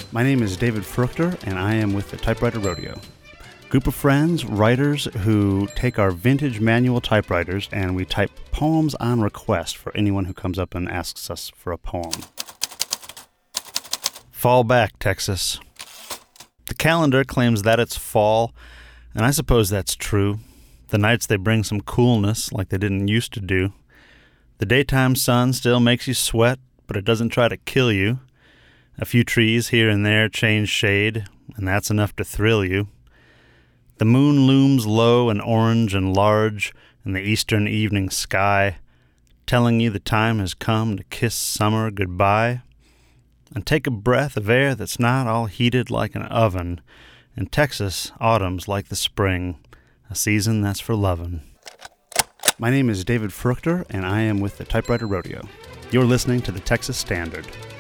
My name is David Fruchter, and I am with the Typewriter Rodeo. Group of friends, writers, who take our vintage manual typewriters and we type poems on request for anyone who comes up and asks us for a poem. Fall back, Texas. The calendar claims that it's fall, and I suppose that's true. The nights they bring some coolness like they didn't used to do. The daytime sun still makes you sweat, but it doesn't try to kill you. A few trees here and there change shade, and that's enough to thrill you. The moon looms low and orange and large in the eastern evening sky, telling you the time has come to kiss summer goodbye and take a breath of air that's not all heated like an oven. In Texas, autumn's like the spring, a season that's for lovin'. My name is David Fruchter, and I am with the Typewriter Rodeo. You're listening to the Texas Standard.